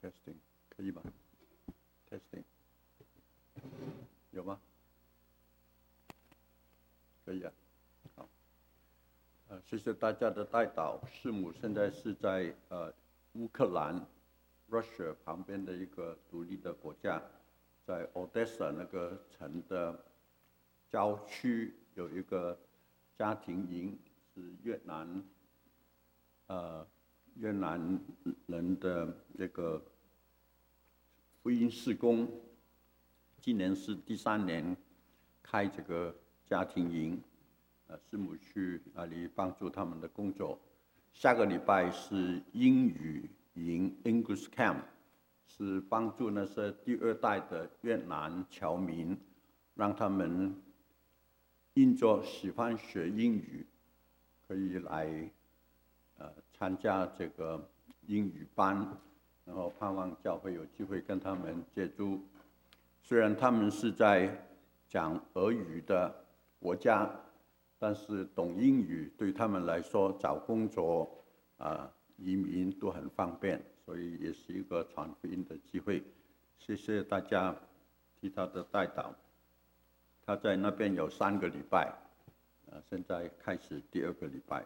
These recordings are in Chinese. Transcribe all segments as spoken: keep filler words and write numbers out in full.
testing 可以吗 ？testing 有吗？可以啊。好，呃，谢谢大家的带导。师母现在是在呃乌克兰 Russia 旁边的一个独立的国家，在 Odessa 那个城的郊区有一个家庭营，是越南呃越南人的这个福音事工，今年是第三年开这个家庭营，呃，师母去那里帮助他们的工作。下个礼拜是英语营 English Camp， 是帮助那些第二代的越南侨民，让他们因着喜欢学英语，可以来呃参加这个英语班，然后盼望教会有机会跟他们接触。虽然他们是在讲俄语的国家，但是懂英语对他们来说找工作啊、移民都很方便，所以也是一个传福音的机会。谢谢大家替他的带导。他在那边有三个礼拜，呃，现在开始第二个礼拜。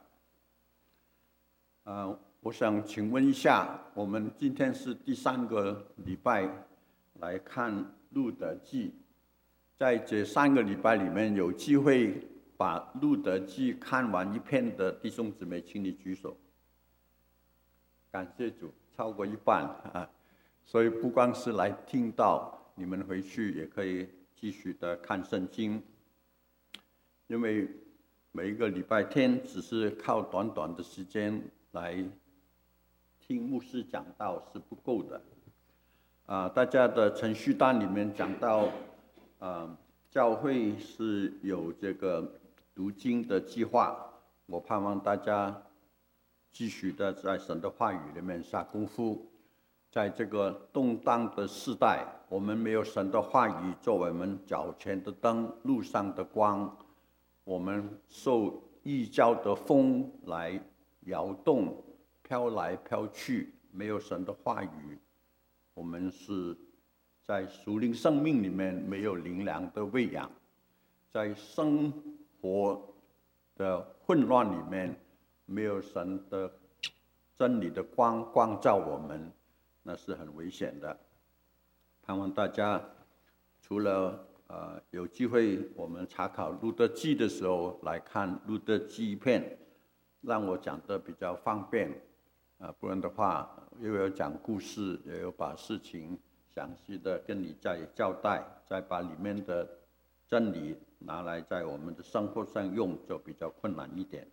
啊、呃，我想请问一下，我们今天是第三个礼拜来看路德记，在这三个礼拜里面有机会把路德记看完一遍的弟兄姊妹，请你举手。感谢主，超过一半啊！所以不光是来听到，你们回去也可以继续的看圣经，因为每一个礼拜天只是靠短短的时间来听牧师讲道是不够的。啊，大家的程序单里面讲到，啊，教会是有这个读经的计划，我盼望大家继续的在神的话语里面下功夫。在这个动荡的时代，我们没有神的话语作为我们脚前的灯，路上的光，我们受异教的风来摇动，飘来飘去，没有神的话语，我们是在属灵生命里面没有灵粮的喂养，在生活的混乱里面没有神的真理的光光照我们，那是很危险的。盼望大家除了呃有机会我们查考路德记的时候来看路德记片，让我讲得比较方便啊、呃，不然的话又有讲故事，也有把事情详细的跟你再交代，再把里面的真理拿来在我们的生活上用，就比较困难一点。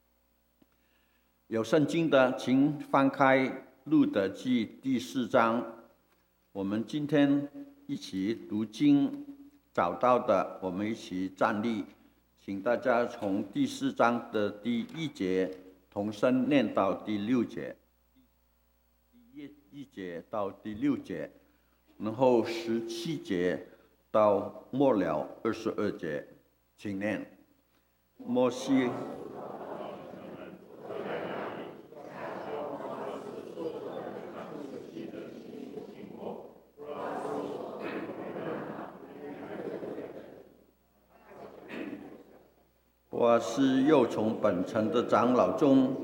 有圣经的请翻开路德记第四章，我们今天一起读经，找到的我们一起站立，请大家从第四章的第一节同声念到第六节，第一节到第六节，然后十七节到末了二十二节，请念。摩西我是又从本城的长老中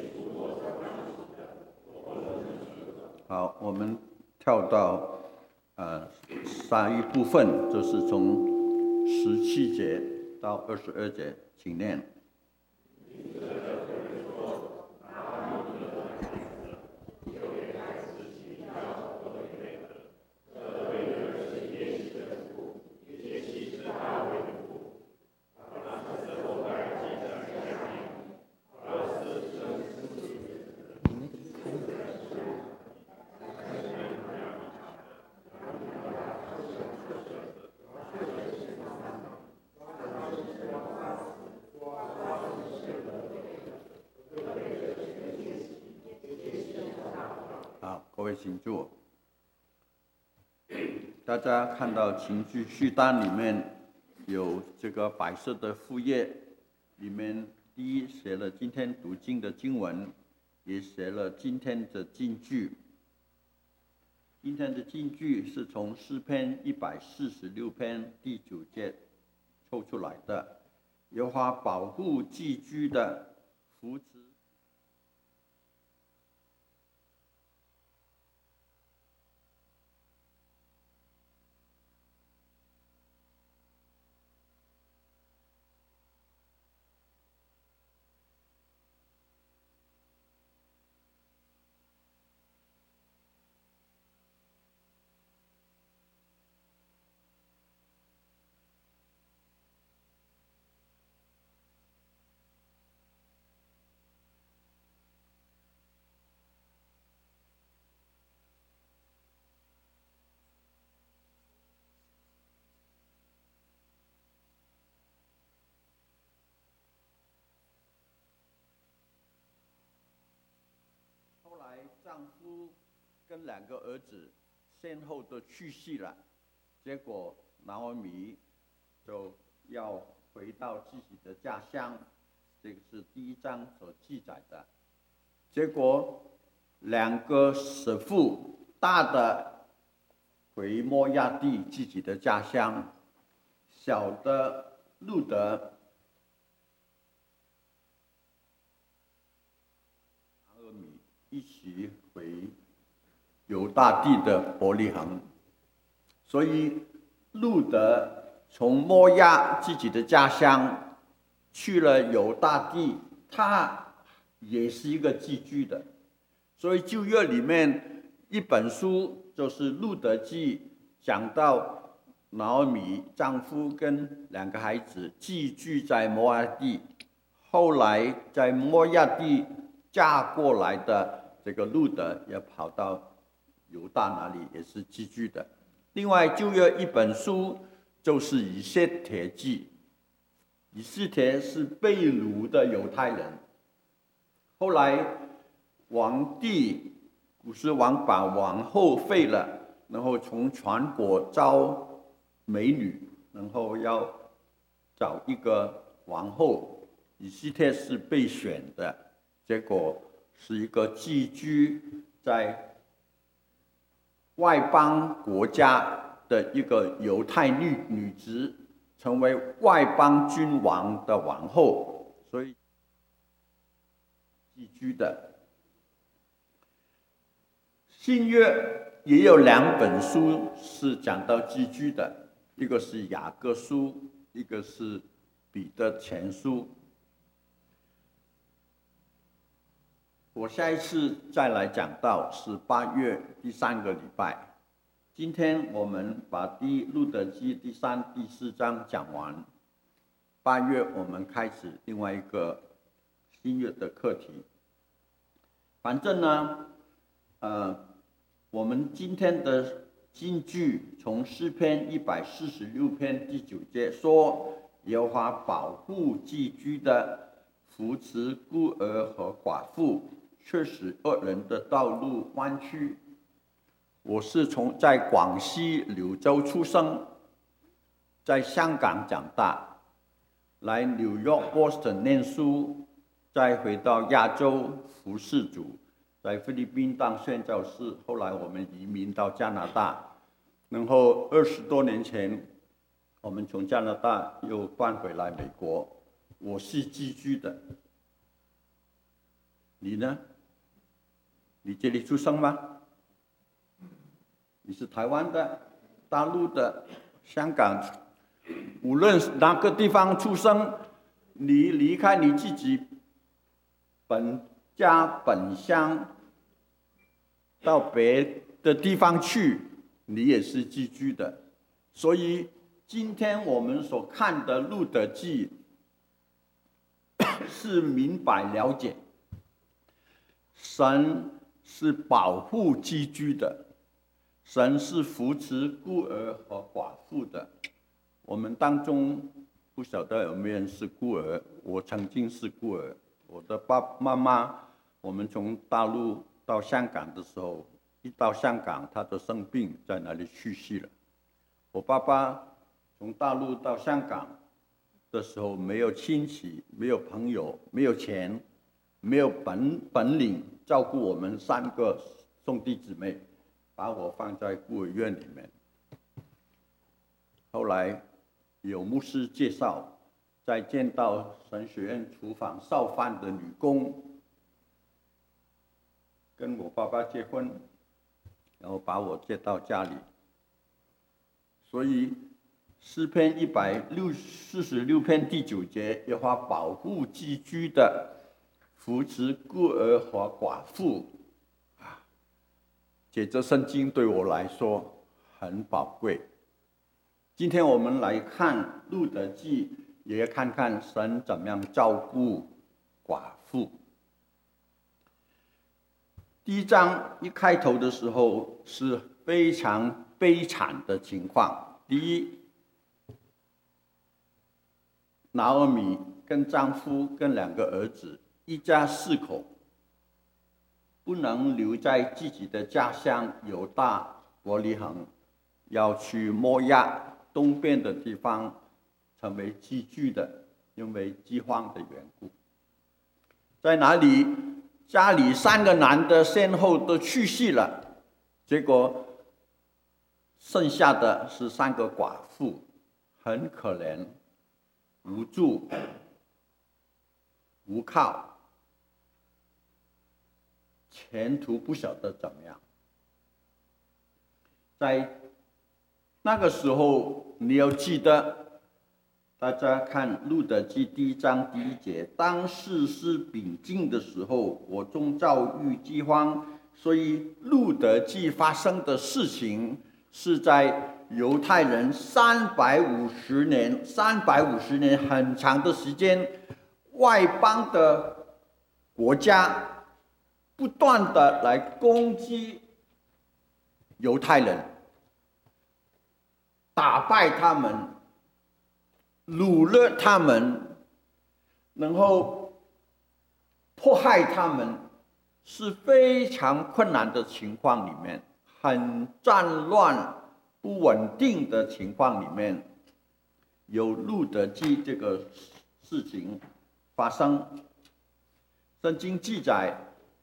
好，我们跳到呃下一部分就是从十七节到二十二节，请念。好，各位请坐。大家看到情绪序单里面有这个白色的副页，里面第一写了今天读经的经文，也写了今天的金句。今天的金句是从诗篇一百四十六篇第九节抽出来的，耶和华保护寄居的，扶持后来丈夫跟两个儿子先后都去世了，结果拿俄米就要回到自己的家乡，这个是第一章所记载的。结果两个媳妇，大的回摩亚地自己的家乡，小的路德一起回犹大地的伯利恒，所以路德从摩押自己的家乡去了犹大地，他也是一个寄居的。所以旧约里面一本书就是路德记，讲到拿俄米丈夫跟两个孩子寄居在摩押地，后来在摩押地嫁过来的这个路德也跑到犹大那里，也是寄居的。另外旧约一本书就是以斯帖记，以斯帖是被掳的犹太人，后来王帝古时王把王后废了，然后从全国招美女，然后要找一个王后，以斯帖是被选的，结果是一个寄居在外邦国家的一个犹太女女子，成为外邦君王的王后，所以寄居的。新约也有两本书是讲到寄居的，一个是雅各书，一个是彼得前书。我下一次再来讲到是八月第三个礼拜。今天我们把第路德记第三、第四章讲完。八月我们开始另外一个新月的课题。反正呢，呃，我们今天的金句从诗篇一百四十六篇第九节说，耶和华保护寄居的，扶持孤儿和寡妇，却使恶人的道路弯曲。我是从在广西柳州出生，在香港长大，来纽约 Boston 念书，再回到亚洲服侍主，在菲律宾当宣教士，后来我们移民到加拿大，然后二十多年前，我们从加拿大又搬回来美国。我是寄居的，你呢？你这里出生吗？ 你是台湾的、大陆的、香港，无论哪个地方出生，你离开你自己本家本乡，到别的地方去，你也是寄居的。所以今天我们所看的《路得记》，是明白了解，神是保护寄居的，神是扶持孤儿和寡妇的。我们当中不晓得有没有人是孤儿，我曾经是孤儿。我的爸爸妈妈，我们从大陆到香港的时候，一到香港他就生病，在那里去世了。我爸爸从大陆到香港的时候，没有亲戚，没有朋友，没有钱，没有本本领照顾我们三个兄弟姊妹，把我放在孤儿院里面。后来有牧师介绍，在见到神学院厨房烧饭的女工，跟我爸爸结婚，然后把我接到家里。所以诗篇一百四十六篇第九节，耶和华保护寄居的，扶持孤儿和寡妇。啊，解这圣经对我来说很宝贵。今天我们来看路得记，也看看神怎么样照顾寡妇。第一章一开头的时候是非常悲惨的情况。第一，拿俄米跟丈夫跟两个儿子，一家四口，不能留在自己的家乡犹大伯利恒，要去摩押东边的地方成为寄居的，因为饥荒的缘故。在哪里？家里三个男的先后都去世了，结果剩下的是三个寡妇，很可怜，无助无靠，前途不晓得怎么样。在那个时候，你要记得，大家看路得记第一章第一节，当士师秉进的时候，我中遭遇饥荒。所以路得记发生的事情是在犹太人三百五十年，三百五十年很长的时间，外邦的国家不断的来攻击犹太人，打败他们，掳掠他们，然后迫害他们，是非常困难的情况里面，很战乱不稳定的情况里面，有路得记这个事情发生。圣经记载，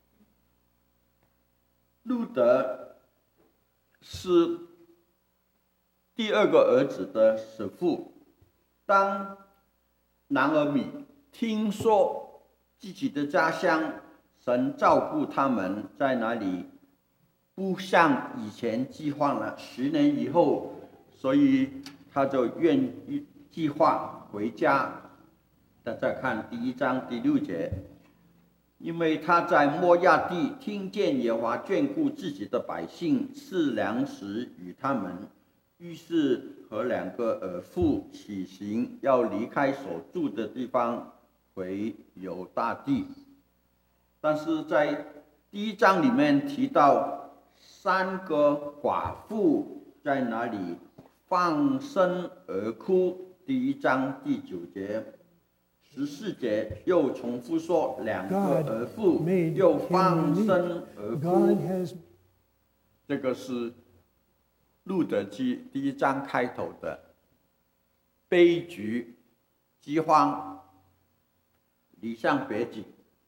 路得是第二个儿子的媳妇。当拿俄米听说自己的家乡神照顾他们，在哪里不像以前计划了十年以后，所以他就愿意计划回家。大家看第一章第六节，因为他在摩押地听见耶和华眷顾自己的百姓，赐粮食与他们，于是和两个儿妇起行，要离开所住的地方，回犹大地。但是在第一章里面提到三个寡妇在哪里放声而哭。第一章第九节、十四节又重复说，两个儿妇又放声而哭。这个是路得记第一章开头的悲剧，饥荒，离乡别井，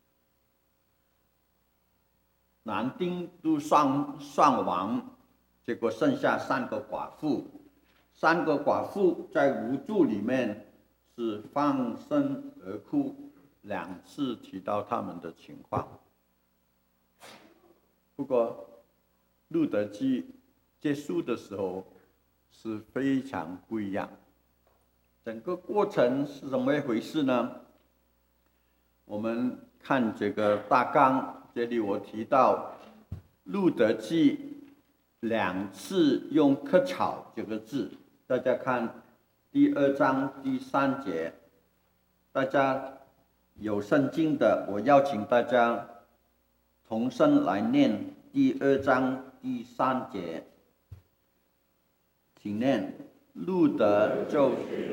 男丁都丧丧亡，结果剩下三个寡妇。三个寡妇在无助里面是放声而哭，两次提到他们的情况。不过路得记结束的时候是非常不一样。整个过程是怎么一回事呢？我们看这个大纲，这里我提到路得记两次用刻草这个字，大家看第二章第三节，大家有圣经的，我邀请大家同声来念第二章第三节，请念。路得就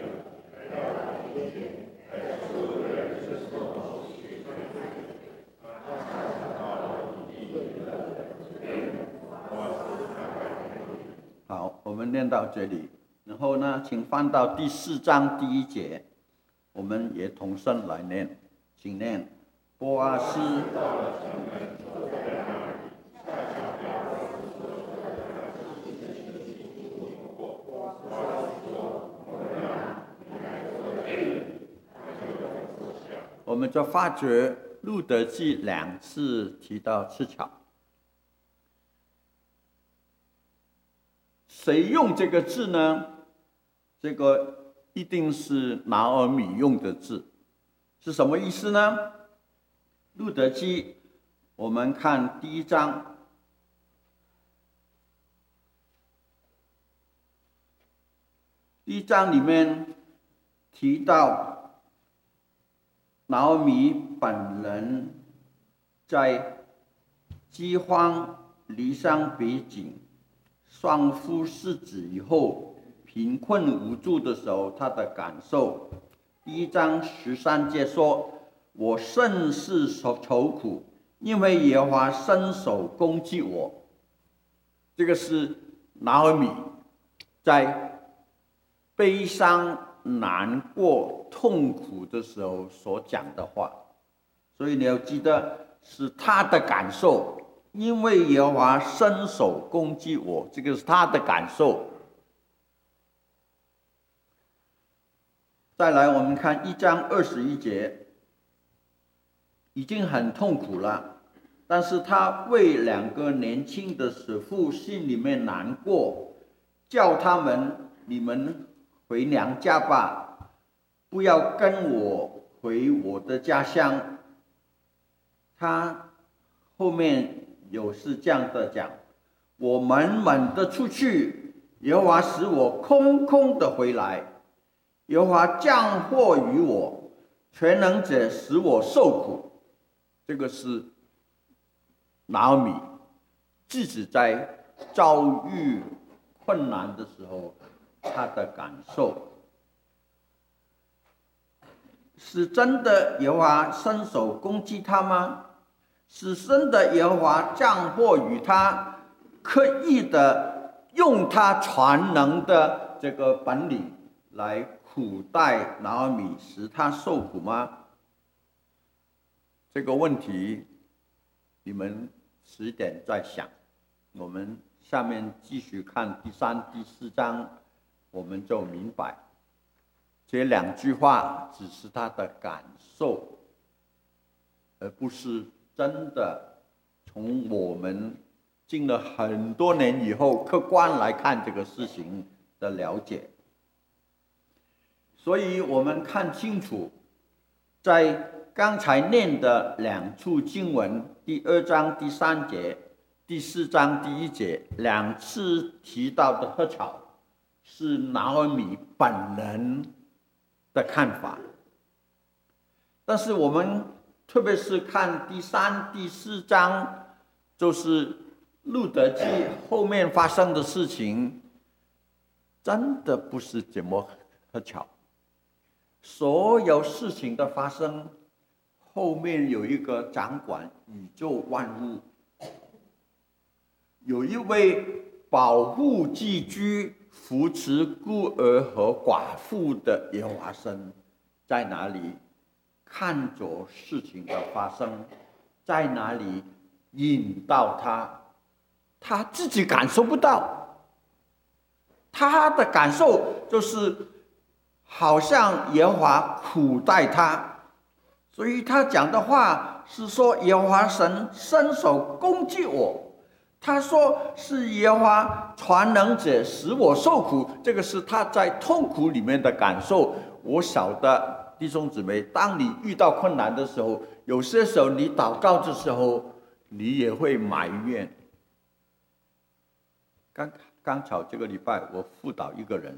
好，我们念到这里，然后呢，请翻到第四章第一节，我们也同声来念，请念。波阿斯我们就发觉路得记两次提到吃草，谁用这个字呢？这个一定是拿俄米用的字，是什么意思呢？路得记，我们看第一章，第一章里面提到拿俄米本人在饥荒、离乡背井、双夫失子以后，贫困无助的时候，他的感受。第一章十三节说：“我甚是愁苦，因为耶和华伸手攻击我。”这个是拿俄米在悲伤、难过、痛苦的时候所讲的话，所以你要记得是他的感受，因为耶和华伸手攻击我，这个是他的感受。再来，我们看一章二十一节，已经很痛苦了，但是他为两个年轻的使妇心里面难过，叫他们你们回娘家吧，不要跟我回我的家乡。他后面有是这样的讲：我满满的出去，耶和华使我空空的回来。耶和华降祸于我，全能者使我受苦。这个是拿俄米自己在遭遇困难的时候他的感受。是真的耶和华伸手攻击他吗？是真的耶和华降祸于他，刻意的用他全能的这个本领来苦待拿俄米，使他受苦吗？这个问题你们迟点再想。我们下面继续看第三、第四章，我们就明白这两句话只是他的感受，而不是真的从我们经了很多年以后客观来看这个事情的了解。所以我们看清楚，在刚才念的两处经文，第二章第三节、第四章第一节，两次提到的禾草是拿俄米本人的看法。但是我们特别是看第三、第四章，就是路得记后面发生的事情，真的不是这么禾草。所有事情的发生后面有一个掌管宇宙万物，有一位保护寄居、扶持孤儿和寡妇的耶和华神在哪里看着事情的发生，在哪里引导他，他自己感受不到，他的感受就是好像耶和华苦待他，所以他讲的话是说耶和华神伸手攻击我， 他说是耶和华全能者使我受苦，这个是他在痛苦里面的感受。我晓得弟兄姊妹，当你遇到困难的时候，有些时候你祷告的时候，你也会埋怨。刚刚巧这个礼拜我辅导一个人，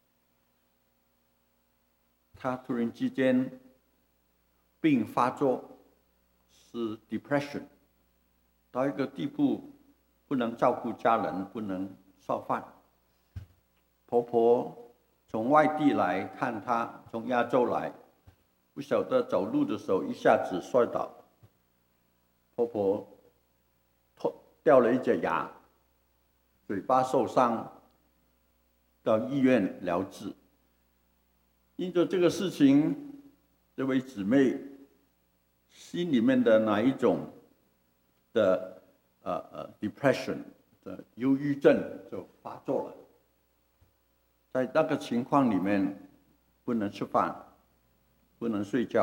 他突然之间病发作，是 depression 到一个地步，不能照顾家人，不能烧饭。婆婆从外地来看他，从亚洲来，不晓得走路的时候一下子摔倒，婆婆掉了一截牙，嘴巴受伤，到医院疗治。因着这个事情，这位姊妹心里面的哪一种的呃呃 depression 的忧郁症就发作了。在那个情况里面，不能吃饭，不能睡觉。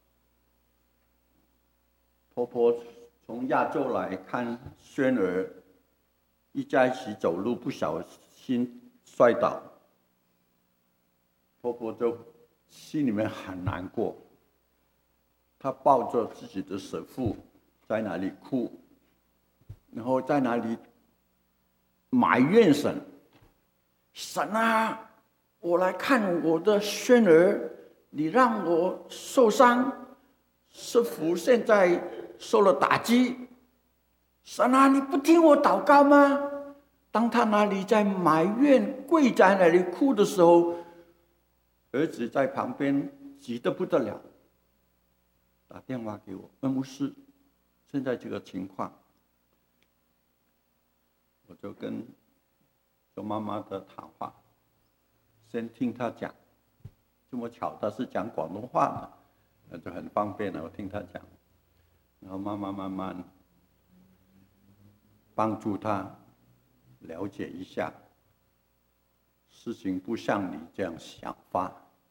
婆婆从亚洲来看孙儿，一家一起走路不小心摔倒，婆婆就心里面很难过。她抱着自己的媳妇在那里哭，然后在那里埋怨神。神啊，我来看我的孙儿，你让我受伤，师傅现在受了打击。神啊，你不听我祷告吗？当他那里在埋怨、跪在那里哭的时候，儿子在旁边急得不得了，打电话给我，问牧师，现在这个情况，我就跟周妈妈的谈话，先听她讲，这么巧她是讲广东话的，那就很方便了。我听她讲，然后慢慢慢慢帮助她了解一下，事情不像你这样想法。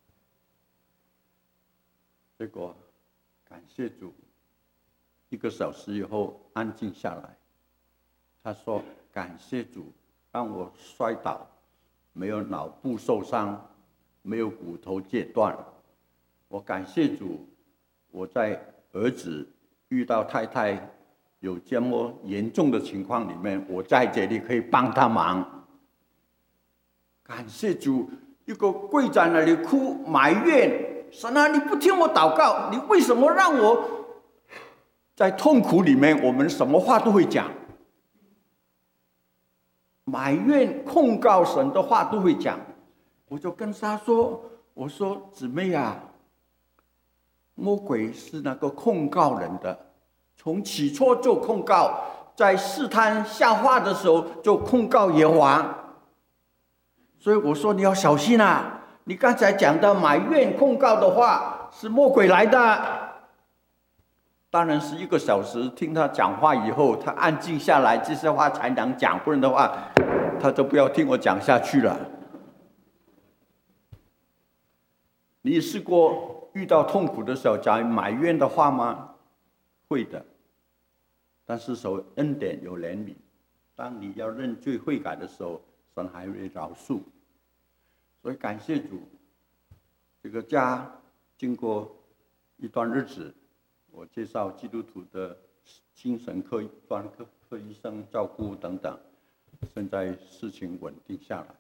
结果感谢主，一个小时以后安静下来，她说感谢主。让我摔倒，没有脑部受伤，没有骨头截断。我感谢主，我在儿子遇到太太有这么严重的情况里面，我在这里可以帮他忙。感谢主，一个跪在那里哭埋怨神啊，你不听我祷告，你为什么让我在痛苦里面？我们什么话都会讲。埋怨控告神的话都会讲，我就跟他说，我说姊妹啊，魔鬼是那个控告人的，从起初就控告，在试探下话的时候就控告耶和华。所以我说你要小心啊，你刚才讲的埋怨控告的话是魔鬼来的。当然是一个小时听他讲话以后，他安静下来，这些话才能讲，不然的话他就不要听我讲下去了。你试过遇到痛苦的时候讲埋怨的话吗？会的，但是守恩典有怜悯，当你要认罪悔改的时候，神还会饶恕。所以感谢主，这个家经过一段日子，我介绍基督徒的精神科专科科医生照顾等等，现在事情稳定下来。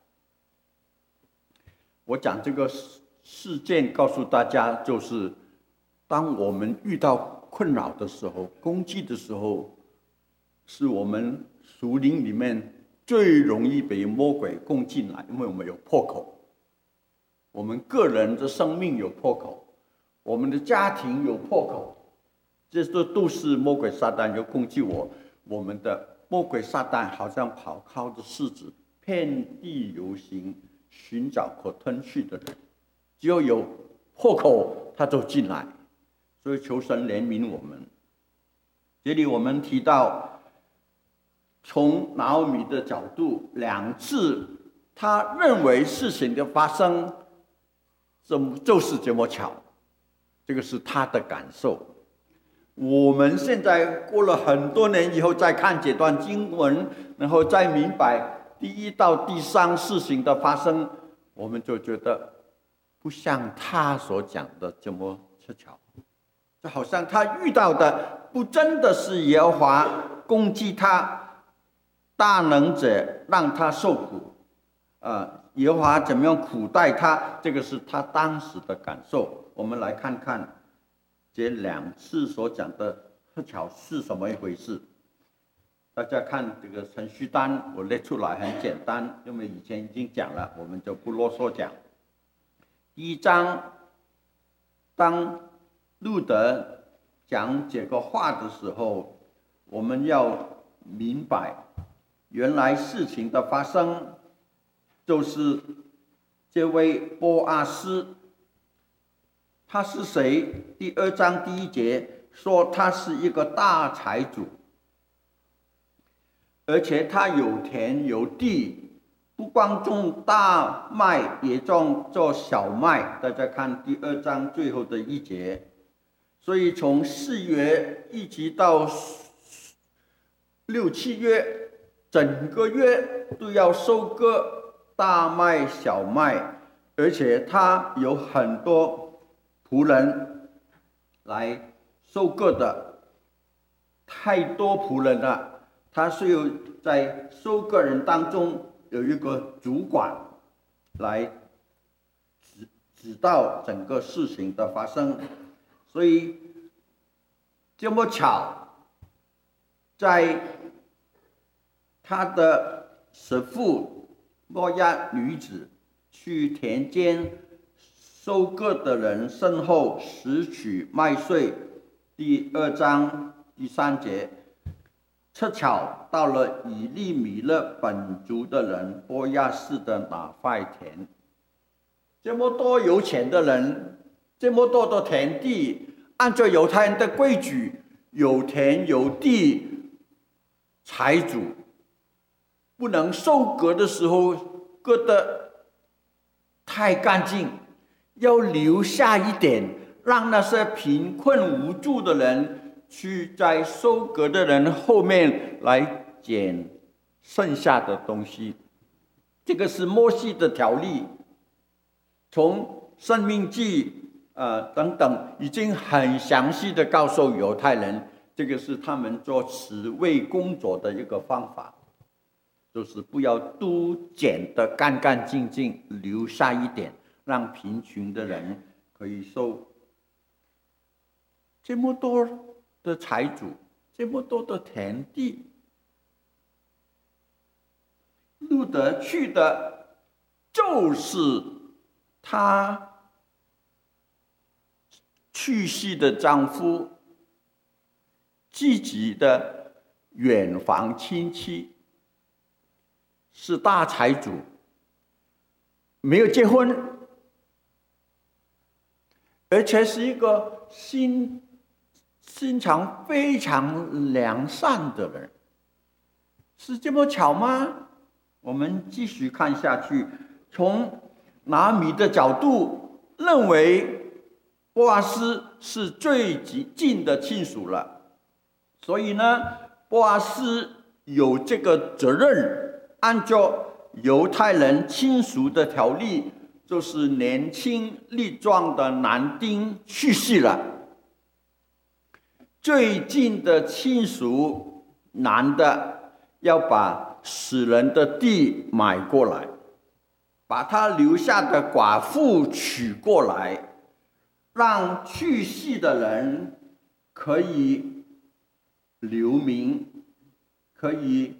我讲这个事件告诉大家，就是当我们遇到困扰的时候，攻击的时候，是我们属灵里面最容易被魔鬼攻进来，因为我们有破口，我们个人的生命有破口，我们的家庭有破口，这些都是魔鬼撒旦要攻击我。我们的魔鬼撒旦好像咆哮的狮子，遍地游行，寻找可吞噬的人，只要有破口他就进来。所以求神怜悯我们。这里我们提到，从拿俄米的角度，两次他认为事情的发生这就是这么巧，这个是他的感受。 我们现在过了很多年以后再看这段经文，然后再明白第一到第三事情的发生，我们就觉得不像他所讲的这么凑巧，就好像他遇到的不真的是耶和华攻击他，大能者让他受苦，呃，耶和华怎么样苦待他，这个是他当时的感受。我们来看看这两次所讲的凑巧是什么一回事。大家看这个程序单，我列出来很简单，因为以前已经讲了，我们就不啰嗦讲。第一章，当路德讲这个话的时候，我们要明白，原来事情的发生，就是这位波阿斯，他是谁？第二章第一节说他是一个大财主，而且他有田有地，不光种大麦，也种做小麦。大家看第二章最后的一节，所以从四月一直到六七月，整个月都要收割大麦、小麦，而且他有很多仆人来收割的，太多仆人了。他是有在收割人当中有一个主管来指指导整个事情的发生，所以这么巧，在他的媳妇摩押女子去田间收割的人身后拾取麦穗，第二章第三节。凑巧到了以利米勒本族的人波亚士的那块田，这么多有钱的人，这么多的田地，按照犹太人的规矩，有田有地，财主不能收割的时候割得太干净，要留下一点，让那些贫困无助的人去在收割的人后面来捡剩下的东西。这个是摩西的条例，从申命记呃等等已经很详细的告诉犹太人，这个是他们做慈卫工作的一个方法，就是不要都捡得干干净净，留下一点让贫穷的人可以收。这么多的财主，这么多的田地，路德去的就是他去世的丈夫自己的远房亲戚，是大财主，没有结婚，而且是一个新心肠非常良善的人，是这么巧吗？我们继续看下去，从拿米的角度认为波阿斯是最近的亲属了，所以呢，波阿斯有这个责任，按照犹太人亲属的条例，就是年轻力壮的男丁去世了，最近的亲属男的要把死人的地买过来，把他留下的寡妇娶过来，让去世的人可以留名，可以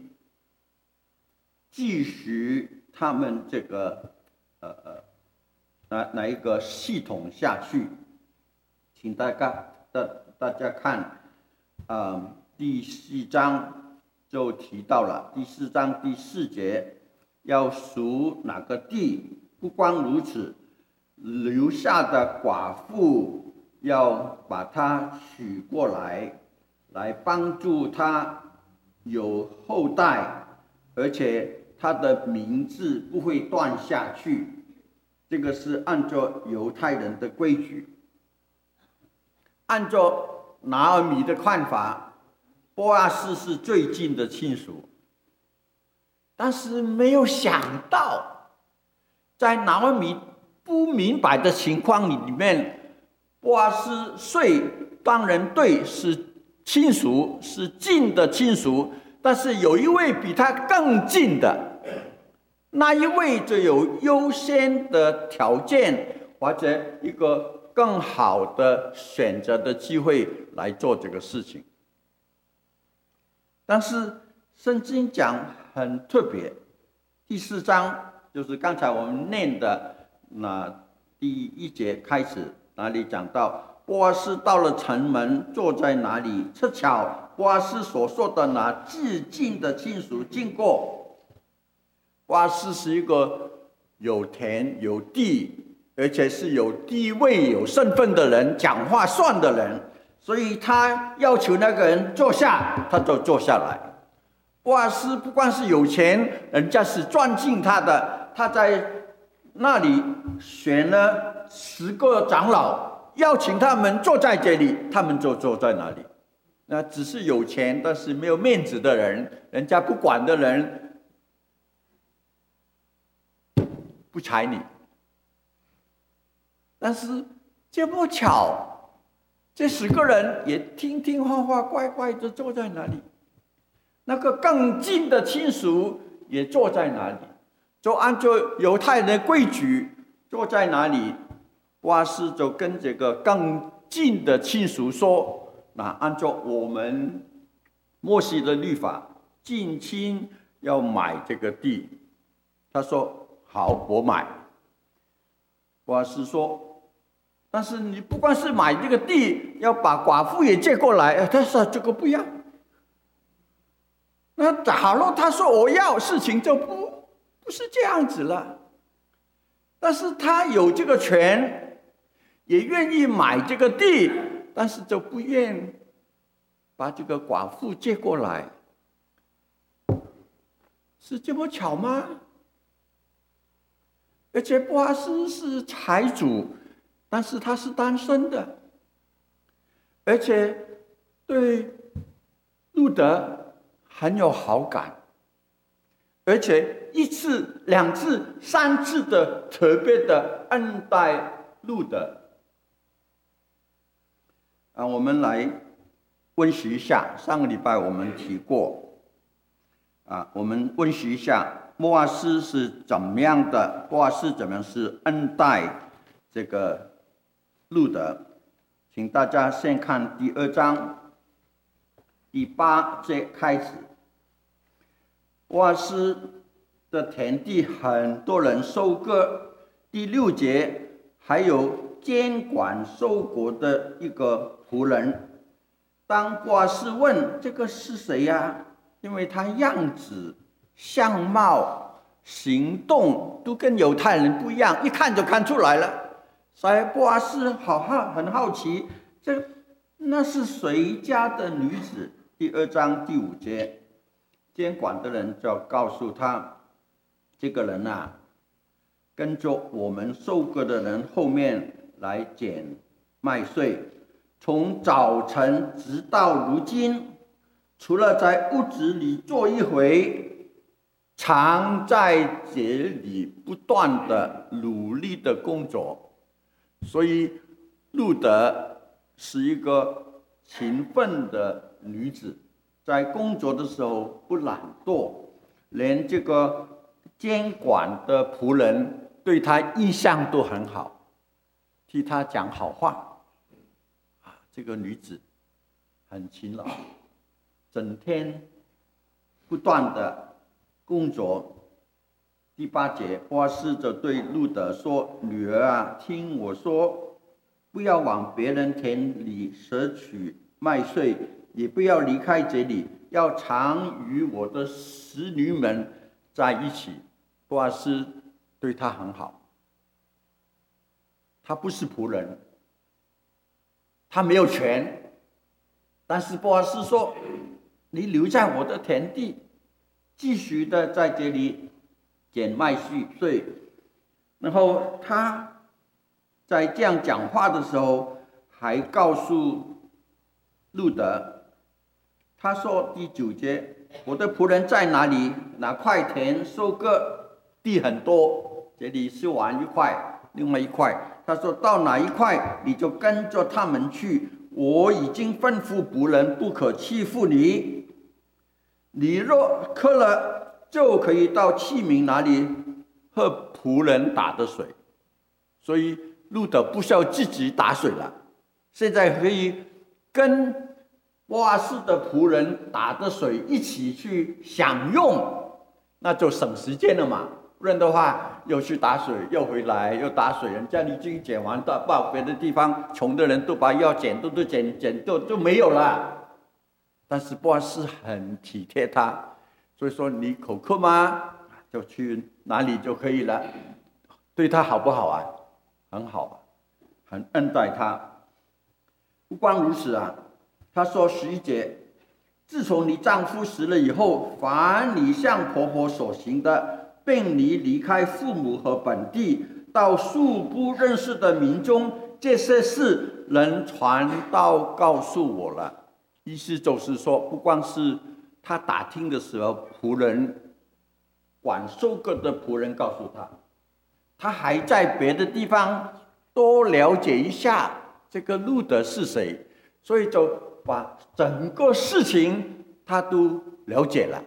继续他们这个呃呃哪哪一个系统下去。请大家大大家看，呃，第四章就提到了，第四章第四节要属哪个地。不光如此，留下的寡妇要把他娶过来，来帮助他有后代，而且他的名字不会断下去。这个是按照犹太人的规矩。按照拿俄米的看法，波阿斯是最近的亲属，但是没有想到，在拿俄米不明白的情况里面，波阿斯虽当然对是亲属，是近的亲属，但是有一位比他更近的，那一位就有优先的条件或者一个更好的选择的机会来做这个事情。但是圣经讲很特别，第四章就是刚才我们念的那第一节开始，哪里讲到波阿斯到了城门，坐在哪里，恰巧波阿斯所说的那至近的亲属经过。波阿斯是一个有田有地，而且是有地位有身份的人，讲话算的人，所以他要求那个人坐下，他就坐下来。波阿斯不光是有钱，人家是尊敬他的，他在那里选了十个长老，邀请他们坐在这里，他们就坐在那里。那只是有钱但是没有面子的人，人家不管的人，不睬你。但是这么巧，这十个人也听听话话乖乖的坐在那里，那个更近的亲属也坐在那里，就按照犹太人的规矩坐在哪里。波阿斯就跟这个更近的亲属说，那按照我们摩西的律法，近亲要买这个地。他说好，我买。波阿斯说，但是你不光是买这个地，要把寡妇也接过来。他说这个不要。那好了，他说我要，事情就不不是这样子了。但是他有这个权，也愿意买这个地，但是就不愿把这个寡妇接过来。是这么巧吗？而且波阿斯是财主，但是他是单身的，而且对路德很有好感，而且一次、两次、三次的特别的恩待路德。啊，我们来温习一下，上个礼拜我们提过，啊，我们温习一下。波阿斯是怎么样的？波阿斯怎么样是恩待这个路德？请大家先看第二章第八节开始。波阿斯的田地很多人收割，第六节还有监管收割的一个仆人。当波阿斯问这个是谁呀？因为他样子相貌、行动都跟犹太人不一样，一看就看出来了。所以波阿斯好好很好奇，这那是谁家的女子？第二章第五节，监管的人就告诉他，这个人啊，跟着我们收割的人后面来捡麦穗，从早晨直到如今，除了在屋子里坐一回，常在这里不断的努力的工作。所以路德是一个勤奋的女子，在工作的时候不懒惰，连这个监管的仆人对她印象都很好，替她讲好话。啊，这个女子很勤劳，整天不断的工作。第八节，波阿斯就对路德说：“女儿啊，听我说，不要往别人田里拾取麦穗，也不要离开这里，要常与我的使女们在一起。”波阿斯对他很好，他不是仆人，他没有权，但是波阿斯说：“你留在我的田地，继续的在这里捡麦穗。”然后他在这样讲话的时候，还告诉路德，他说第九节，我的仆人在哪里？哪块田收割地很多，这里收完一块，另外一块，他说到哪一块你就跟着他们去，我已经吩咐仆人不可欺负你，你若渴了就可以到器皿那里喝仆人打的水。所以路德不需要自己打水了，现在可以跟波阿斯的仆人打的水一起去享用，那就省时间了嘛。不然的话又去打水又回来又打水，人家已经捡完到到别的地方，穷的人都把要捡都都捡捡就就没有了。但是波阿斯很体贴他，所以说你口渴吗？就去哪里就可以了。对他好不好啊？很好啊，很恩待他。不光如此啊，他说十一节，自从你丈夫死了以后，凡你向婆婆所行的，并你离开父母和本地，到素不认识的民中，这些事人传道告诉我了。意思就是说，不光是他打听的时候，仆人管收割的仆人告诉他，他还在别的地方多了解一下这个路德是谁，所以就把整个事情他都了解了。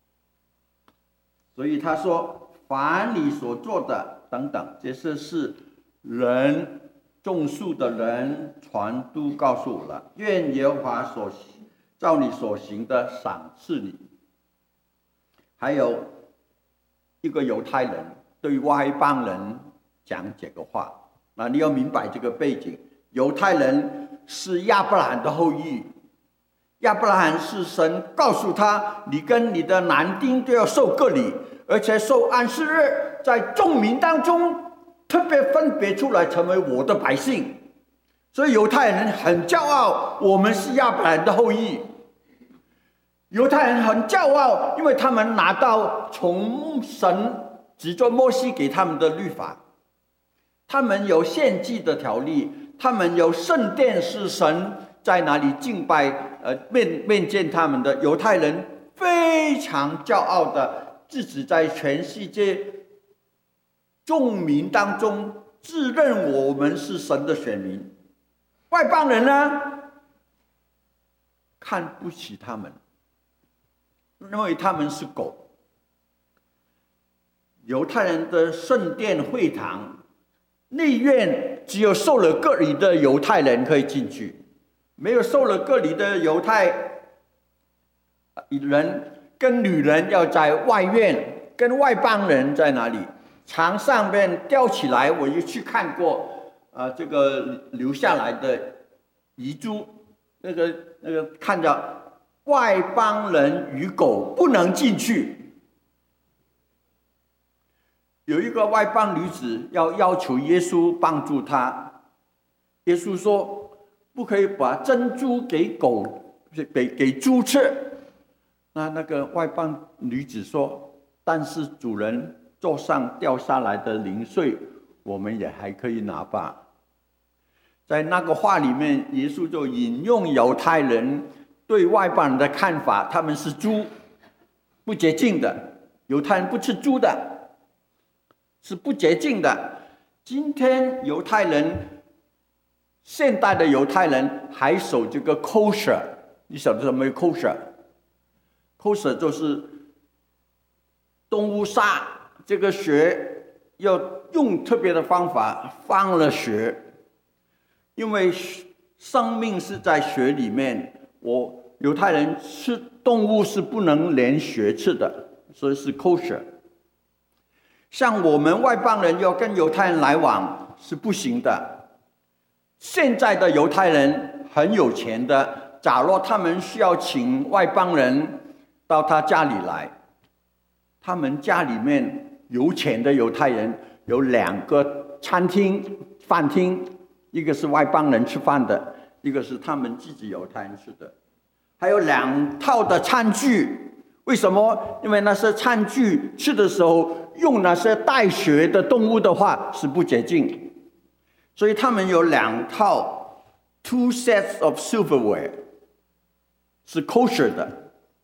所以他说，凡你所做的等等，这些是人种树的人传都告诉我了，愿耶和华所照你所行的赏赐你。还有一个犹太人对外邦人讲这个话，那你要明白这个背景。犹太人是亚伯拉罕的后裔，亚伯拉罕是神告诉他，你跟你的男丁都要受割礼，而且受安息日，在众民当中特别分别出来成为我的百姓。所以犹太人很骄傲，我们是亚伯拉罕的后裔。犹太人很骄傲，因为他们拿到从神指着摩西给他们的律法，他们有献祭的条例，他们有圣殿是神在哪里敬拜，呃，面面见他们的。犹太人非常骄傲的，自己在全世界众民当中自认我们是神的选民。外邦人呢，看不起他们，认为他们是狗。犹太人的圣殿会堂内院只有受了割礼的犹太人可以进去，没有受了割礼的犹太人跟女人要在外院，跟外邦人在哪里？墙上面吊起来，我也去看过，呃，这个留下来的遗珠，那个那个看着外邦人与狗不能进去。有一个外邦女子要要求耶稣帮助她，耶稣说不可以把珍珠给狗给给猪吃。那那个外邦女子说，但是主人桌上掉下来的零碎我们也还可以拿吧。在那个话里面，耶稣就引用犹太人对外邦人的看法，他们是猪，不洁净的，犹太人不吃猪的，是不洁净的。今天犹太人，现代的犹太人还守这个 kosher， 你晓得什么 kosher？kosher 就是动物杀这个血要用特别的方法放了血，因为生命是在血里面，我犹太人吃动物是不能连血吃的，所以是 kosher。像我们外邦人要跟犹太人来往是不行的。现在的犹太人很有钱的，假如他们需要请外邦人到他家里来，他们家里面有钱的犹太人有两个餐厅饭厅，一个是外邦人吃饭的，一个是他们自己犹太人吃的，还有两套的餐具。为什么？因为那些餐具吃的时候用那些带血的动物的话是不洁净，所以他们有两套 two sets of silverware， 是 kosher 的。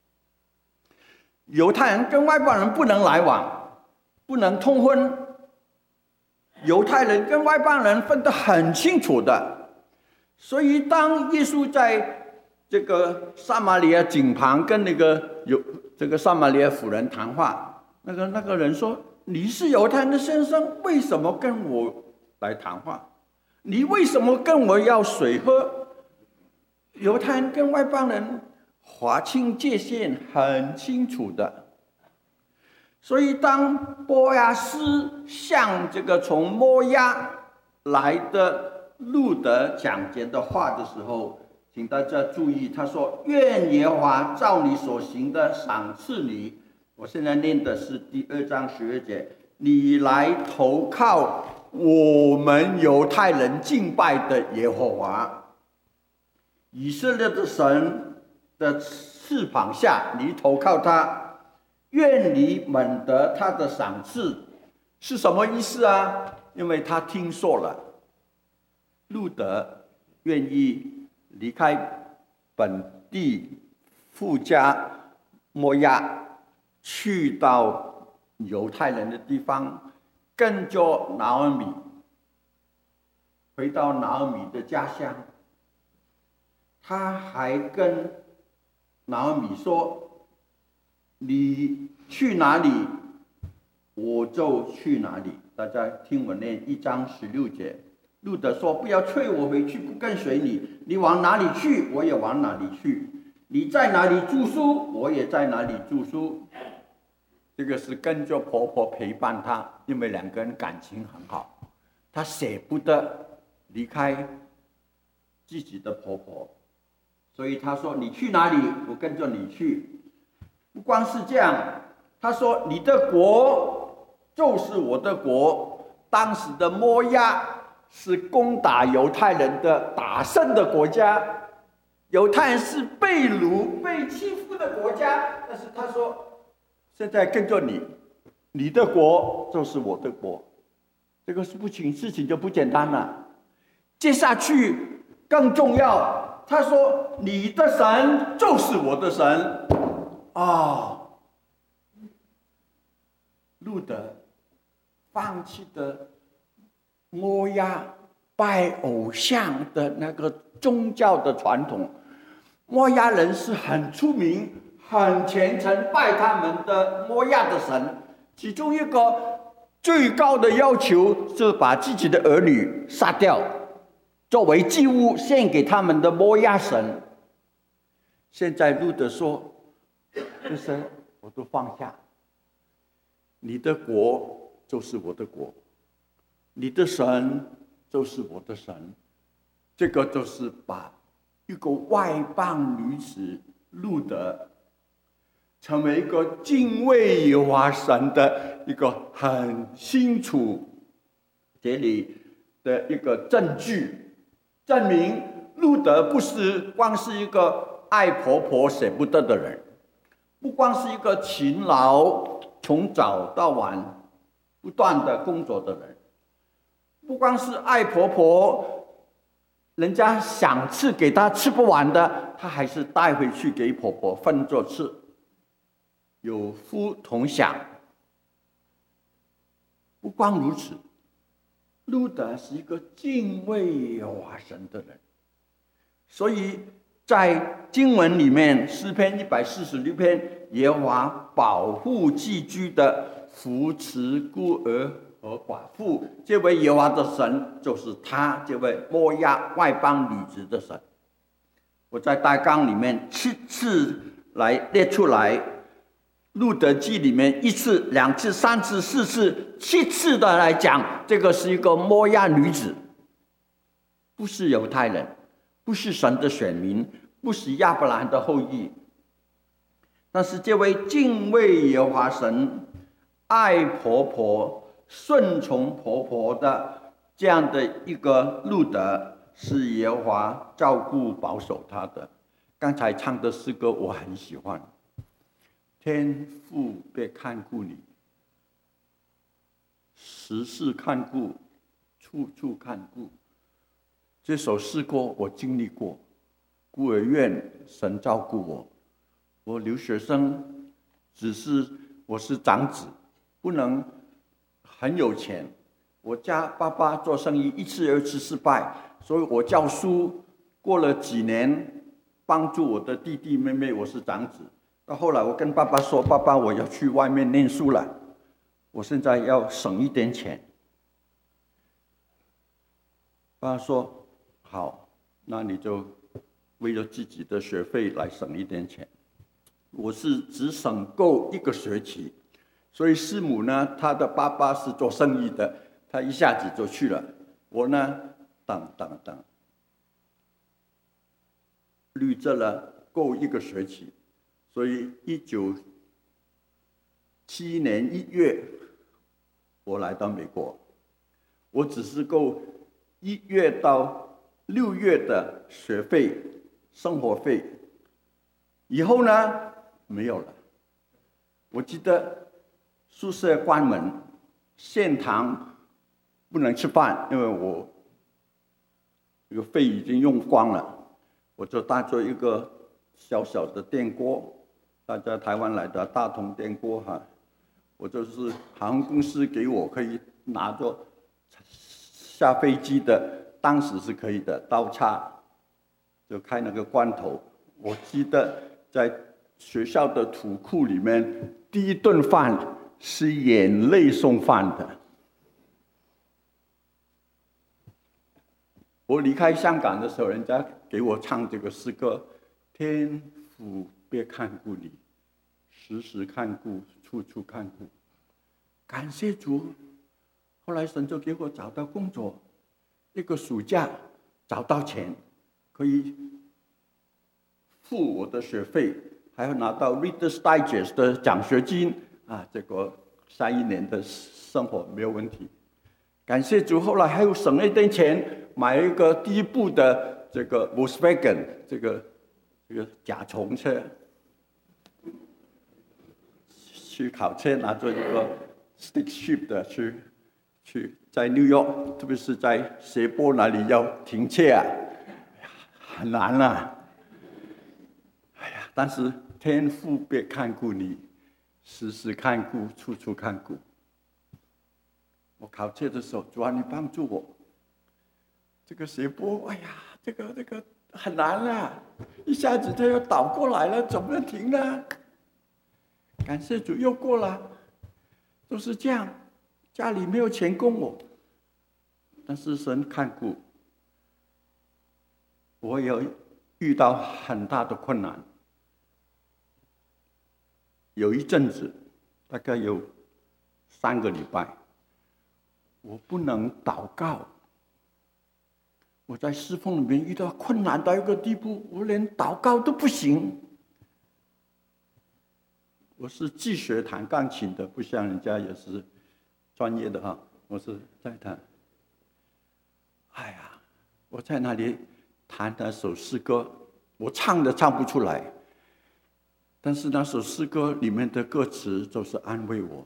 犹太人跟外邦人不能来往，不能通婚。犹太人跟外邦人分得很清楚的，所以当耶稣在这个撒玛利亚井旁跟那个犹这个撒玛利亚妇人谈话，那个那个人说：“你是犹太人的先生，为什么跟我来谈话？你为什么跟我要水喝？”犹太人跟外邦人划清界限很清楚的。所以当波亚斯向这个从摩押来的路德讲这的话的时候，请大家注意，他说：“愿耶和华照你所行的赏赐你。”我现在念的是第二章十二节：“你来投靠我们犹太人敬拜的耶和华，以色列的神的翅膀下，你投靠他。愿你们得他的赏赐。”是什么意思啊？因为他听说了路德愿意离开本地富家摩押，去到犹太人的地方，跟着拿俄米回到拿俄米的家乡。他还跟拿俄米说：“你去哪里，我就去哪里。”大家听我念一章十六节。路德说：“不要催我回去，不跟随你。你往哪里去，我也往哪里去；你在哪里住宿，我也在哪里住宿。”这个是跟着婆婆陪伴他，因为两个人感情很好，他舍不得离开自己的婆婆，所以他说：“你去哪里，我跟着你去。”不光是这样，他说：“你的国就是我的国。”当时的摩押是攻打犹太人的打胜的国家，犹太人是被掳、被欺负的国家。但是他说：“现在跟着你，你的国就是我的国。”这个事情事情就不简单了。接下去更重要，他说：“你的神就是我的神。”哦，路德放弃的摩押拜偶像的那个宗教的传统。摩押人是很出名、很虔诚拜他们的摩押的神，其中一个最高的要求是把自己的儿女杀掉，作为祭物献给他们的摩押神。现在路德说：“这些我都放下，你的国就是我的国，你的神就是我的神。”这个就是把一个外邦女子路德成为一个敬畏耶和华神的一个很清楚这里的一个证据，证明路德不是光是一个爱婆婆舍不得的人，不光是一个勤劳从早到晚不断的工作的人，不光是爱婆婆，人家想吃给她吃不完的，她还是带回去给婆婆分着吃，有福同享。不光如此，路德是一个敬畏耶和华神的人，所以在经文里面，诗篇一百四十六篇，耶和华保护寄居的，扶持孤儿和寡妇。这位耶和华的神就是他这位摩押外邦女子的神。我在大纲里面七次来列出来，路德记里面一次、两次、三次、四次、七次的来讲，这个是一个摩押女子，不是犹太人，不是神的选民，不是亚伯兰的后裔。但是这位敬畏耶和华神、爱婆婆、顺从婆婆的这样的一个路德，是耶和华照顾保守他的。刚才唱的诗歌我很喜欢，天父必看顾你，时时看顾，处处看顾。这首诗歌我经历过， 孤儿院神照顾我，我留学生只是我是长子，不能很有钱。我家爸爸做生意一次又一次失败，所以我教书过了几年，帮助我的弟弟妹妹。我是长子，到后来我跟爸爸说：“爸爸，我要去外面念书了，我现在要省一点钱。”爸爸说：“好，那你就为了自己的学费来省一点钱。”我是只省够一个学期，所以师母呢，她的爸爸是做生意的，他一下子就去了。我呢，等等等，绿着了够一个学期，所以一九七一年一月，我来到美国，我只是够一月到六月的学费、生活费，以后呢没有了。我记得宿舍关门，现堂不能吃饭，因为我这个费已经用光了。我就带着一个小小的电锅，大家台湾来的大同电锅哈，我就是航空公司给我可以拿着下飞机的，当时是可以的刀叉，就开那个罐头。我记得在学校的土库里面，第一顿饭是眼泪送饭的。我离开香港的时候，人家给我唱这个诗歌：天父别看顾你，时时看顾，处处看顾。感谢主，后来神就给我找到工作，一个暑假找到钱，可以付我的学费，还要拿到 Reader's Digest 的奖学金啊！这个下一年的生活没有问题。感谢主，后来还有省了一点钱，买一个第一部的这个 Volkswagen 这个这个甲虫车，去考车拿着一个 stick shift 的去去在纽约，特别是在斜坡那里要停车啊，很难啊。哎呀，但是天父别看顾你，时时看顾，处处看顾。我考车的时候，主啊，你帮助我。这个斜坡，哎呀，这个这个很难啊！一下子它要倒过来了，怎么停呢？感谢主，又过了，都是这样。家里没有钱供我，但是神看顾。我有遇到很大的困难，有一阵子，大概有三个礼拜。我不能祷告，我在侍奉里面遇到困难到一个地步，我连祷告都不行。我是自学弹钢琴的，不像人家也是专业的哈。我是在弹，哎呀，我在那里弹那首诗歌，我唱的唱不出来，但是那首诗歌里面的歌词就是安慰我。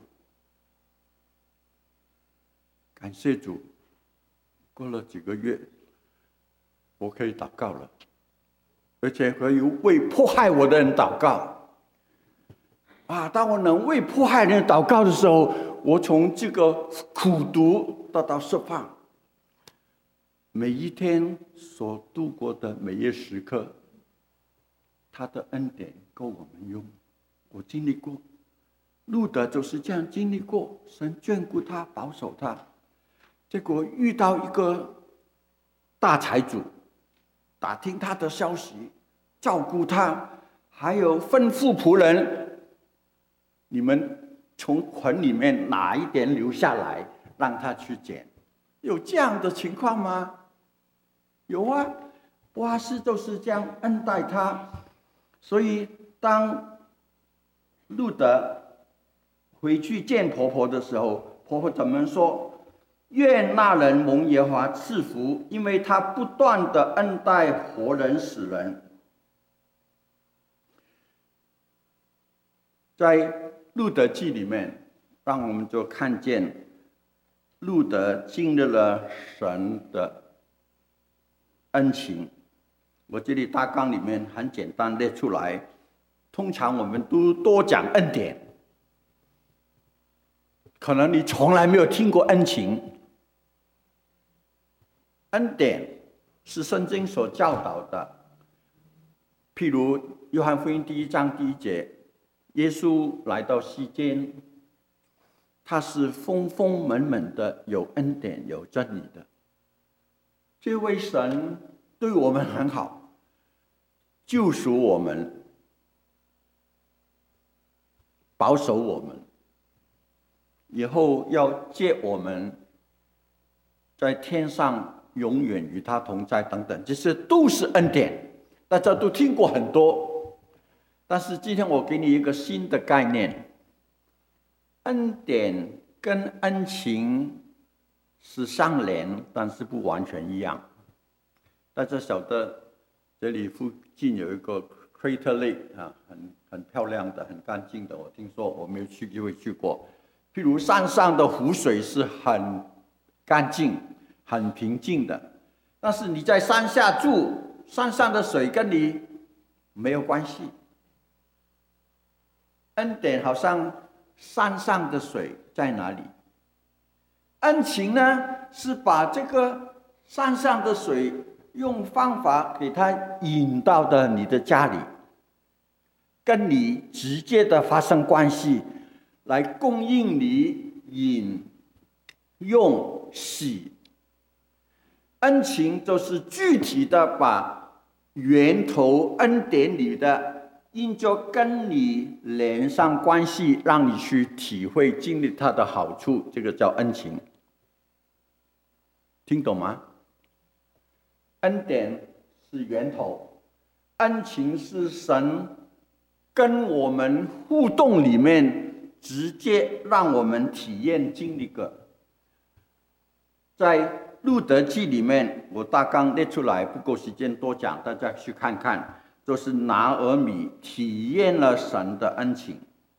感谢主，过了几个月，我可以祷告了，而且可以为迫害我的人祷告。啊，当我能为迫害人祷告的时候，我从这个苦毒得到释放。每一天所度过的每一时刻，他的恩典够我们用。我经历过，路德就是这样经历过，神眷顾他，保守他。结果遇到一个大财主，打听他的消息，照顾他，还有吩咐仆人：你们从捆里面拿一点留下来，让他去捡。有这样的情况吗？有啊，波阿斯就是这样恩待他。所以当路德回去见婆婆的时候，婆婆怎么说？愿那人蒙耶和华赐福，因为他不断的恩待活人死人。在路德记里面，让我们就看见路德经历了神的恩情。 我这里大纲里面很简单列出来，通常我们都多讲恩典，可能你从来没有听过恩情。恩典是圣经所教导的，譬如约翰福音第一章第一节，耶稣来到世间，他是丰丰满满的，有恩典有真理的。这位神对我们很好，救赎我们，保守我们，以后要接我们在天上永远与他同在等等，这些都是恩典，大家都听过很多。但是今天我给你一个新的概念，恩典跟恩情是相连，但是不完全一样。大家晓得这里附近有一个 Crater Lake 啊，很很漂亮的，很干净的。我听说，我没有去机会去过。譬如山上的湖水是很干净、很平静的，但是你在山下住，山上的水跟你没有关系。恩典好像山上的水在哪里？恩情呢，是把这个山上的水用方法给它引到的你的家里，跟你直接的发生关系，来供应你饮用洗。恩情就是具体的把源头恩典里的因着跟你连上关系，让你去体会经历它的好处，这个叫恩情。听懂吗？恩典是源头，恩情是神跟我们互动里面直接让我们体验经历的。在路德记里面，我大纲列出来，不够时间多讲，大家去看看。就是拿俄米体验了神的恩情，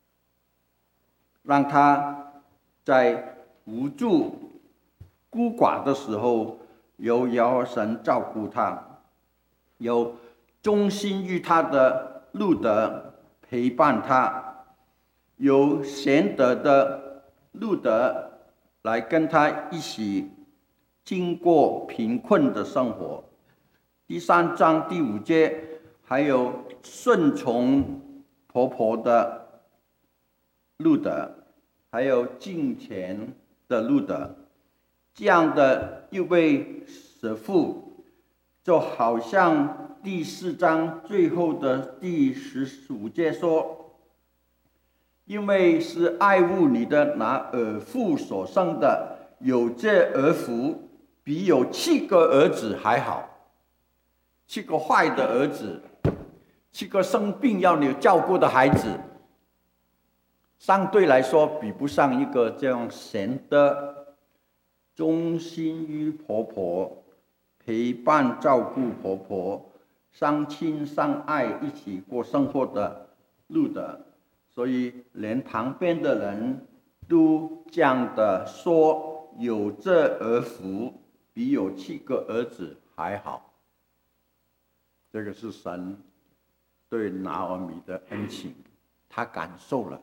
让他在无助孤寡的时候，有耶和华神照顾他，有忠心于他的路德陪伴他，有贤德的路德来跟他一起经过贫困的生活。第三章第五节，还有顺从婆婆的路德，还有敬虔的路德，这样的一位媳妇，就好像第四章最后的第十五节说，因为是爱护你的拿儿妇所生的，有这儿妇比有七个儿子还好。七个坏的儿子，七个生病要你照顾的孩子，相对来说比不上一个这样贤德、忠心于婆婆、陪伴照顾婆婆、相亲相爱一起过生活的路德。所以连旁边的人都这样的说，有这儿妇比有七个儿子还好。这个是神对拿俄米的恩情，他感受了。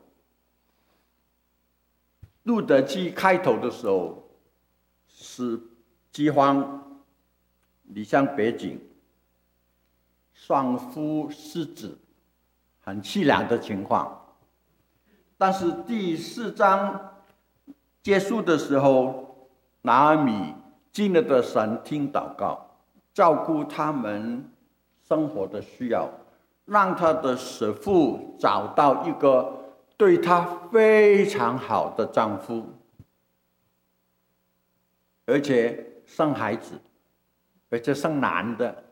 路德记开头的时候是饥荒，离乡背井，丧夫失子，很凄凉的情况。但是第四章结束的时候，拿俄米进了的神听祷告，照顾他们生活的需要，让他的媳妇找到一个对他非常好的丈夫，而且生孩子，而且生男的，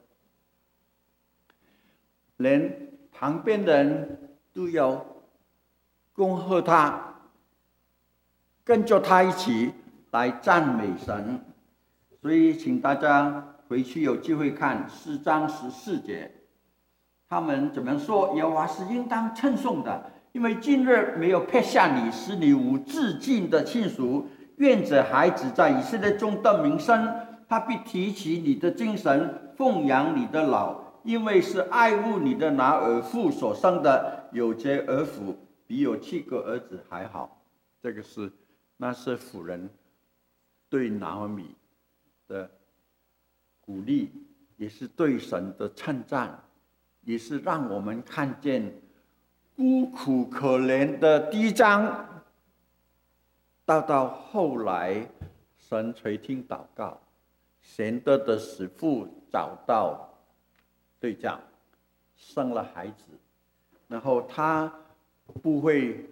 连旁边的人都要恭贺他，跟着他一起来赞美神。所以请大家回去有机会看四章十四节，他们怎么说？耶和华是应当称颂的，因为今日没有撇下你，使你无至尽的亲属。愿这孩子在以色列中得名声，他必提起你的精神，奉养你的老， 因为是爱护你的拿儿妇所生的，有些儿妇比有七个儿子还好。这个是那些妇人对拿俄米的鼓励，也是对神的称赞，也是让我们看见孤苦可怜的第一章，到到后来神垂听祷告，贤德的媳妇找到对象，生了孩子，然后他不会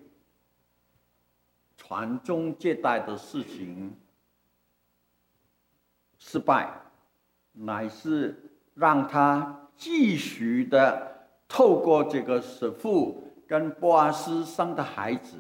传宗接代的事情失败，乃是让他继续的透过这个媳妇跟波阿斯生的孩子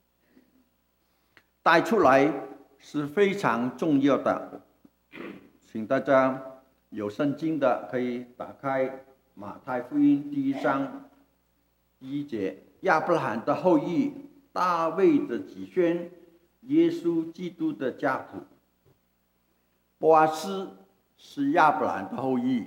带出来，是非常重要的。请大家有圣经的可以打开马太福音第一章第一节，亚伯拉罕的后裔，大卫的子孙，耶稣基督的家谱。波阿斯是亚伯拉罕的后裔，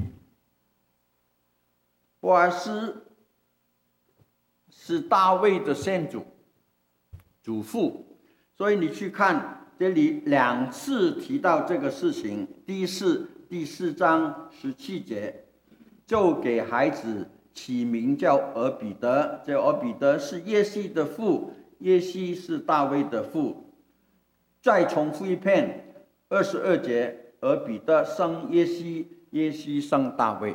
波阿斯是大卫的先祖祖父，所以你去看这里两次提到这个事情。第一次第四章十七节，就给孩子起名叫俄比德，这俄比德是耶西的父，耶西是大卫的父。再重复一遍，二十二节，俄比德生耶西，耶西生大卫。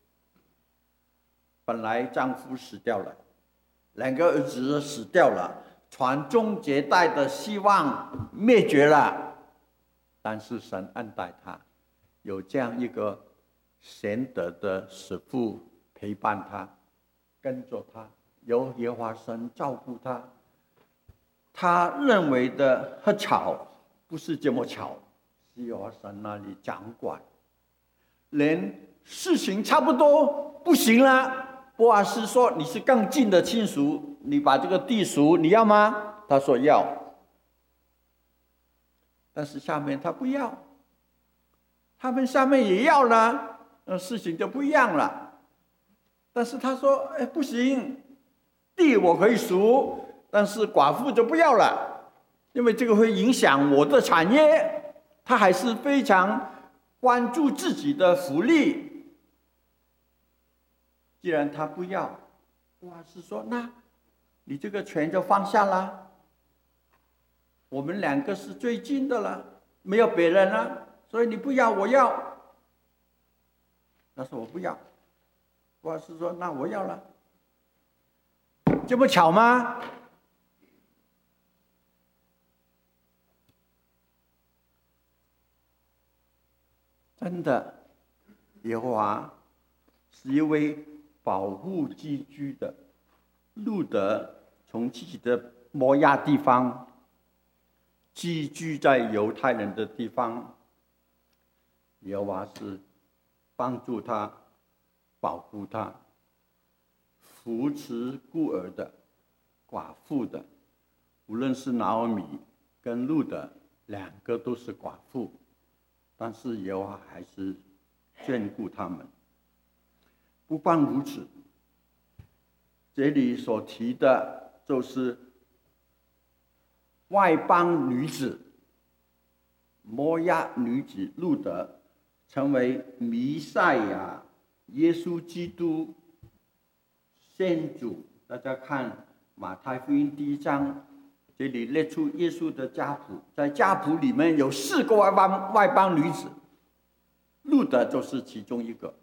本来丈夫死掉了，两个儿子死掉了，传宗接代的希望灭绝了，但是神恩待他，有这样一个贤德的媳妇陪伴他，跟着他，由耶和华神照顾他。他认为的很巧，不是这么巧，是耶和华神那里掌管。连事情差不多不行了，波阿斯说：“你是更近的亲属，你把这个地属你要吗？”他说要，但是下面他不要，他们下面也要了，那事情就不一样了。但是他说：“哎，不行，地我可以属，但是寡妇就不要了，因为这个会影响我的产业。”他还是非常关注自己的福利。既然他不要，波阿斯说：“那你这个权就放下了，我们两个是最近的了，没有别人了，所以你不要，我要。”他说：“我不要。”波阿斯说：“那我要了。”这么巧吗？真的，耶和华是一位保护寄居的。路德从自己的摩押地方寄居在犹太人的地方，耶和华是帮助他、保护他、扶持孤儿的、寡妇的。无论是拿俄米跟路德，两个都是寡妇，但是耶和华还是眷顾他们。不光如此，这里所提的就是外邦女子摩押女子路德成为弥赛亚耶稣基督先祖。大家看马太福音第一章，这里列出耶稣的家谱，在家谱里面有四个外邦外邦女子，路德就是其中一个。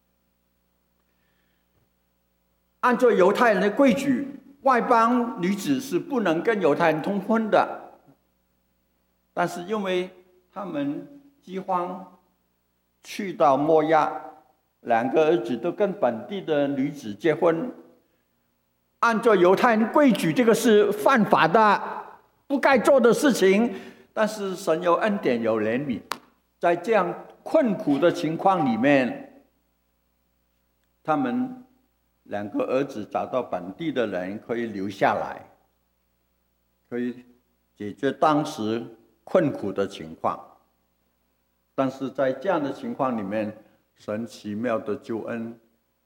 按照犹太人的规矩，外邦女子是不能跟犹太人通婚的，但是因为他们饥荒去到摩押，两个儿子都跟本地的女子结婚，按照犹太人规矩，这个是犯法的，不该做的事情。但是神有恩典有怜悯，在这样困苦的情况里面，他们两个儿子找到本地的人可以留下来，可以解决当时困苦的情况。但是在这样的情况里面，神奇妙的救恩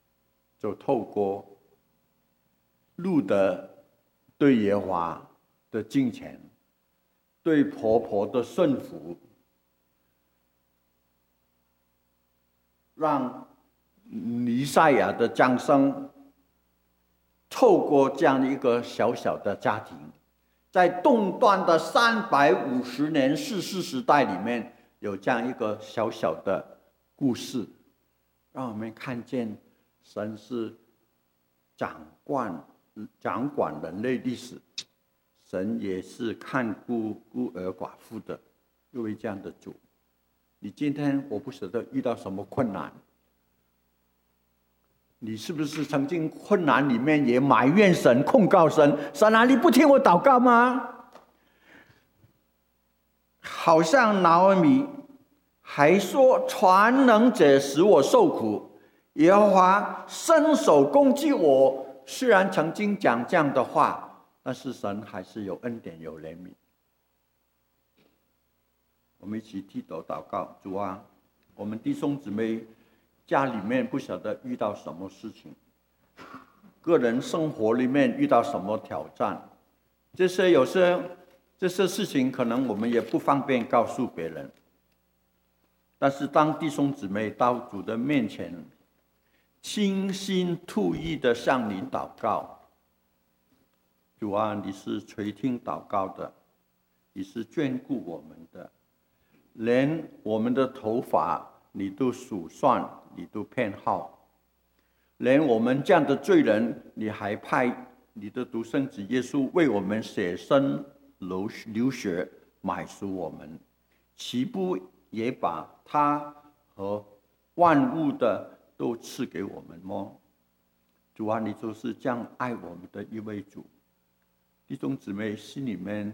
就透过路德对耶和华的敬虔，对婆婆的顺服，让弥赛亚的降生透过这样一个小小的家庭，在动乱的三百五十年士师时代里面，有这样一个小小的故事，让我们看见神是掌管掌管人类历史，神也是看顾孤儿寡妇的一位这样的主。你今天我不晓得遇到什么困难，你是不是曾经困难里面也埋怨神、控告神？神啊，你不听我祷告吗？好像拿俄米还说全能者使我受苦，耶和华伸手攻击我。虽然曾经讲这样的话，但是神还是有恩典有怜悯。我们一起低头祷告，主啊，我们弟兄姊妹家里面不晓得遇到什么事情，个人生活里面遇到什么挑战，这些有些这些事情可能我们也不方便告诉别人，但是当弟兄姊妹到主的面前，倾心吐意的向你祷告，主啊，你是垂听祷告的，你是眷顾我们的，连我们的头发你都数算，你都偏好，连我们这样的罪人，你还派你的独生子耶稣为我们舍身流血买赎我们，岂不也把他和万物的都赐给我们吗？主啊，你就是这样爱我们的一位主。弟兄姊妹心里面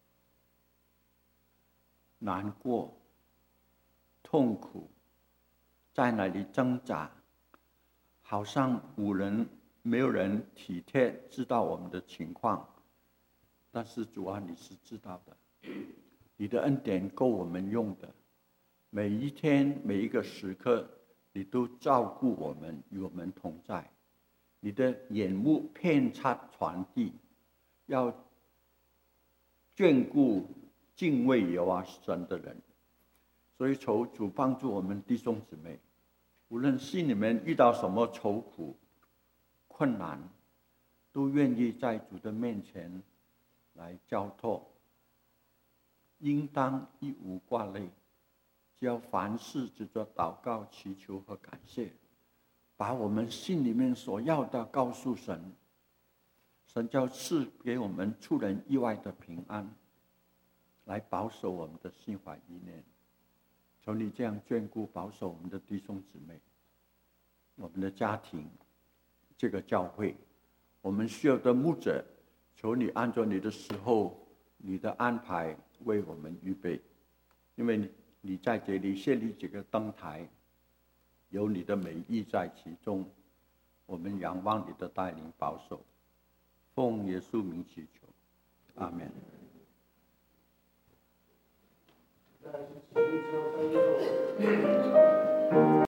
难过、痛苦，在那里挣扎，好像无人没有人体贴知道我们的情况，但是主啊，你是知道的，你的恩典够我们用的，每一天每一个时刻你都照顾我们，与我们同在，你的眼目遍察传递，要眷顾敬畏耶和华神的人。所以求主帮助我们弟兄姊妹，无论心里面遇到什么愁苦困难，都愿意在主的面前来交托，应当一无挂虑，只要凡事只做祷告祈求和感谢，把我们心里面所要的告诉神，神就赐给我们出人意外的平安，来保守我们的心怀意念。求你这样眷顾保守我们的弟兄姊妹，我们的家庭，这个教会，我们需要的牧者，求你按照你的时候你的安排为我们预备，因为你你在这里设立这个灯台，有你的美意在其中，我们仰望你的带领保守，奉耶稣名祈求，阿们。 但是祈求